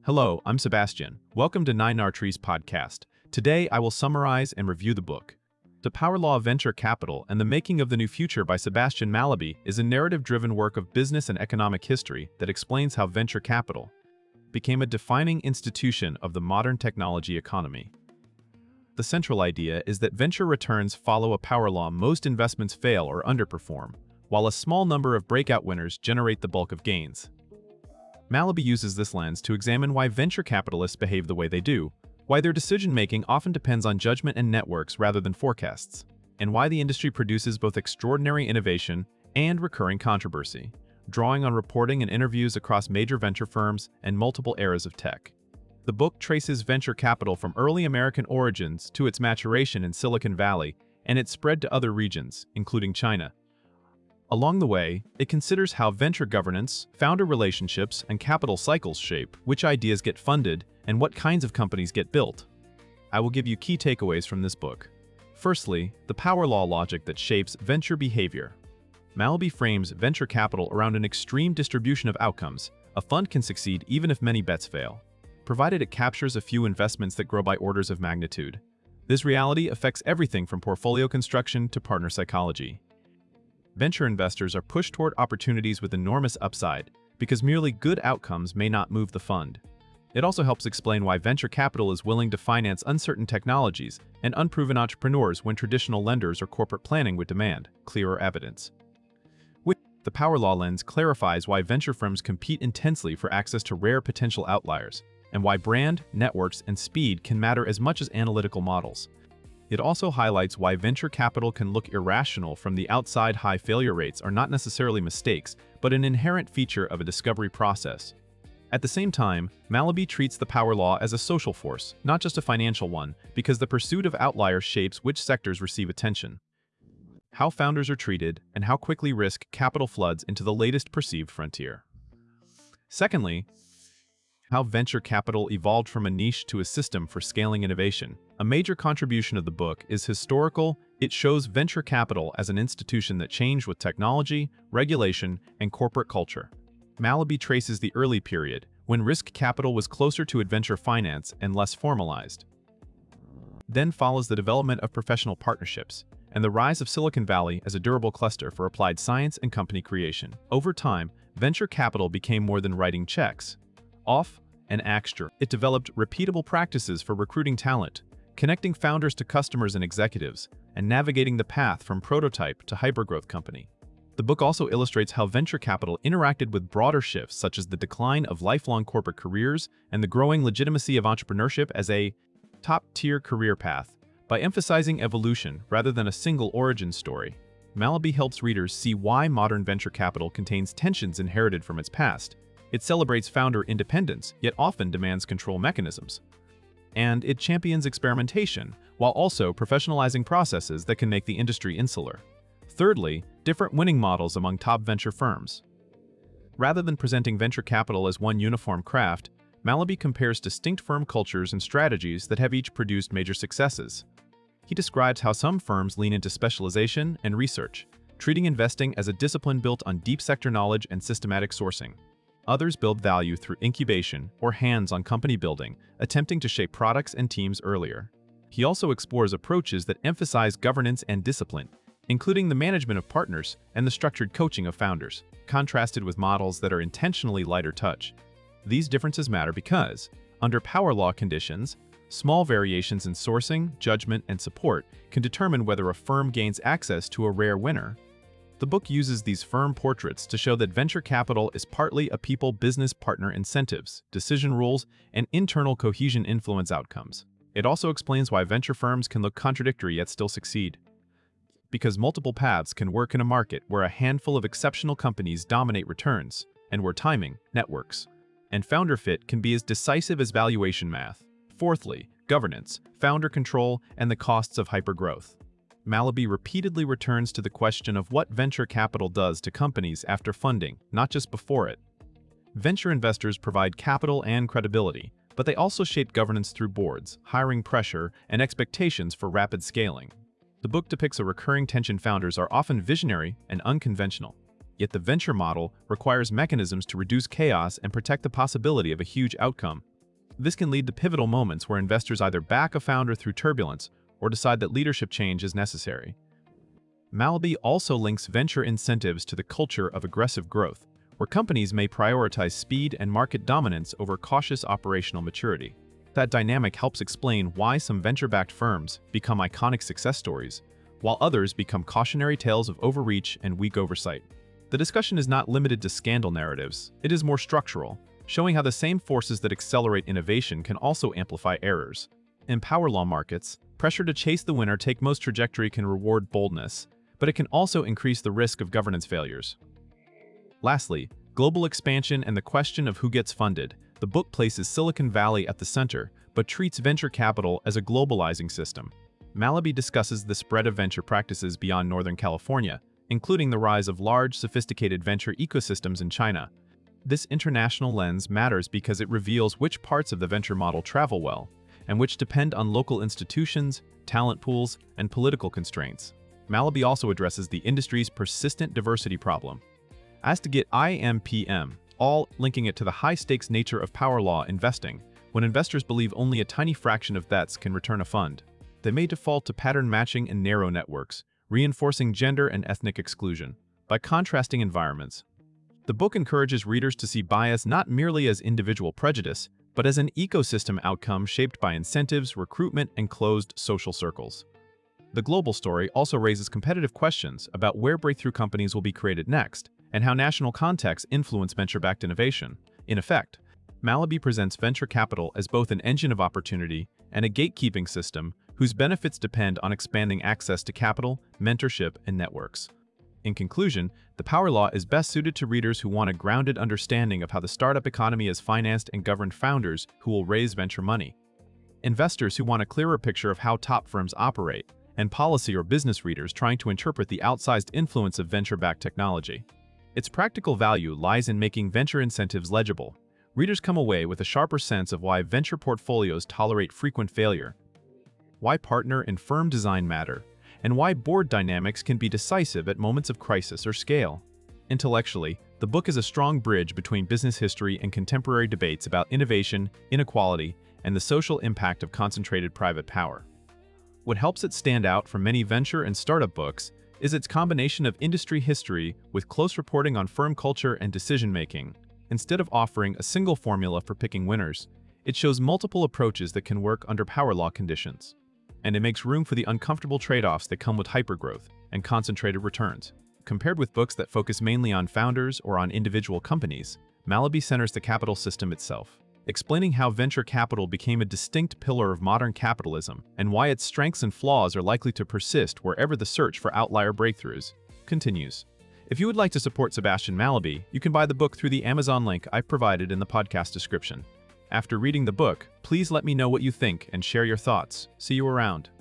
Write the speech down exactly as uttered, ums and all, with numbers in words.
Hello, I'm Sebastian. Welcome to Nine R Trees podcast. Today, I will summarize and review the book. The Power Law of Venture Capital and the Making of the New Future by Sebastian Mallaby is a narrative-driven work of business and economic history that explains how venture capital became a defining institution of the modern technology economy. The central idea is that venture returns follow a power law: most investments fail or underperform, while a small number of breakout winners generate the bulk of gains. Mallaby uses this lens to examine why venture capitalists behave the way they do, why their decision-making often depends on judgment and networks rather than forecasts, and why the industry produces both extraordinary innovation and recurring controversy, drawing on reporting and interviews across major venture firms and multiple eras of tech. The book traces venture capital from early American origins to its maturation in Silicon Valley and its spread to other regions, including China. Along the way, it considers how venture governance, founder relationships, and capital cycles shape which ideas get funded and what kinds of companies get built. I will give you key takeaways from this book. Firstly, the power law logic that shapes venture behavior. Mallaby frames venture capital around an extreme distribution of outcomes. A fund can succeed even if many bets fail, provided it captures a few investments that grow by orders of magnitude. This reality affects everything from portfolio construction to partner psychology. Venture investors are pushed toward opportunities with enormous upside because merely good outcomes may not move the fund. It also helps explain why venture capital is willing to finance uncertain technologies and unproven entrepreneurs when traditional lenders or corporate planning would demand clearer evidence. With the power law lens clarifies why venture firms compete intensely for access to rare potential outliers, and why brand, networks, and speed can matter as much as analytical models. It also highlights why venture capital can look irrational from the outside. High failure rates are not necessarily mistakes, but an inherent feature of a discovery process. At the same time, Mallaby treats the power law as a social force, not just a financial one, because the pursuit of outliers shapes which sectors receive attention, how founders are treated, and how quickly risk capital floods into the latest perceived frontier. Secondly, how venture capital evolved from a niche to a system for scaling innovation. A major contribution of the book is historical. It shows venture capital as an institution that changed with technology, regulation, and corporate culture. Mallaby traces the early period, when risk capital was closer to adventure finance and less formalized. Then follows the development of professional partnerships and the rise of Silicon Valley as a durable cluster for applied science and company creation. Over time, venture capital became more than writing checks off an extra. It developed repeatable practices for recruiting talent, connecting founders to customers and executives, and navigating the path from prototype to hypergrowth company. The book also illustrates how venture capital interacted with broader shifts such as the decline of lifelong corporate careers and the growing legitimacy of entrepreneurship as a top-tier career path. By emphasizing evolution rather than a single origin story, Mallaby helps readers see why modern venture capital contains tensions inherited from its past. It celebrates founder independence, yet often demands control mechanisms. And it champions experimentation, while also professionalizing processes that can make the industry insular. Thirdly, different winning models among top venture firms. Rather than presenting venture capital as one uniform craft, Mallaby compares distinct firm cultures and strategies that have each produced major successes. He describes how some firms lean into specialization and research, treating investing as a discipline built on deep sector knowledge and systematic sourcing. Others build value through incubation or hands-on company building, attempting to shape products and teams earlier. He also explores approaches that emphasize governance and discipline, including the management of partners and the structured coaching of founders, contrasted with models that are intentionally lighter touch. These differences matter because, under power law conditions, small variations in sourcing, judgment, and support can determine whether a firm gains access to a rare winner. The book uses these firm portraits to show that venture capital is partly a people-business partner incentives, decision rules, and internal cohesion influence outcomes. It also explains why venture firms can look contradictory yet still succeed. Because multiple paths can work in a market where a handful of exceptional companies dominate returns, and where timing, networks, and founder fit can be as decisive as valuation math. Fourthly, governance, founder control, and the costs of hypergrowth. Mallaby repeatedly returns to the question of what venture capital does to companies after funding, not just before it. Venture investors provide capital and credibility, but they also shape governance through boards, hiring pressure, and expectations for rapid scaling. The book depicts a recurring tension. Founders are often visionary and unconventional, Yet the venture model requires mechanisms to reduce chaos and protect the possibility of a huge outcome, This can lead to pivotal moments where investors either back a founder through turbulence or decide that leadership change is necessary. Malaby also links venture incentives to the culture of aggressive growth, where companies may prioritize speed and market dominance over cautious operational maturity. That dynamic helps explain why some venture-backed firms become iconic success stories, while others become cautionary tales of overreach and weak oversight. The discussion is not limited to scandal narratives. It is more structural, showing how the same forces that accelerate innovation can also amplify errors. In power law markets, pressure to chase the winner take most trajectory can reward boldness, but it can also increase the risk of governance failures. Lastly, global expansion and the question of who gets funded. The book places Silicon Valley at the center, but treats venture capital as a globalizing system. Malaby discusses the spread of venture practices beyond Northern California, including the rise of large, sophisticated venture ecosystems in China. This international lens matters because it reveals which parts of the venture model travel well, and which depend on local institutions, talent pools, and political constraints. Malaby also addresses the industry's persistent diversity problem. As to get I M P M, all linking it to the high-stakes nature of power law investing, when investors believe only a tiny fraction of bets can return a fund. They may default to pattern matching and narrow networks, reinforcing gender and ethnic exclusion. By contrasting environments, the book encourages readers to see bias not merely as individual prejudice, but as an ecosystem outcome shaped by incentives, recruitment, and closed social circles. The global story also raises competitive questions about where breakthrough companies will be created next, and how national contexts influence venture-backed innovation. In effect, Malaby presents venture capital as both an engine of opportunity and a gatekeeping system whose benefits depend on expanding access to capital, mentorship, and networks. In conclusion, The Power Law is best suited to readers who want a grounded understanding of how the startup economy is financed and governed, founders who will raise venture money, investors who want a clearer picture of how top firms operate, and policy or business readers trying to interpret the outsized influence of venture-backed technology. Its practical value lies in making venture incentives legible. Readers come away with a sharper sense of why venture portfolios tolerate frequent failure, why partner and firm design matter, and why board dynamics can be decisive at moments of crisis or scale. Intellectually, the book is a strong bridge between business history and contemporary debates about innovation, inequality, and the social impact of concentrated private power. What helps it stand out from many venture and startup books is its combination of industry history with close reporting on firm culture and decision-making. Instead of offering a single formula for picking winners, it shows multiple approaches that can work under power law conditions. And it makes room for the uncomfortable trade-offs that come with hypergrowth and concentrated returns. Compared with books that focus mainly on founders or on individual companies, Malaby centers the capital system itself, explaining how venture capital became a distinct pillar of modern capitalism and why its strengths and flaws are likely to persist wherever the search for outlier breakthroughs continues. If you would like to support Sebastian Malaby, you can buy the book through the Amazon link I've provided in the podcast description. After reading the book, please let me know what you think and share your thoughts. See you around.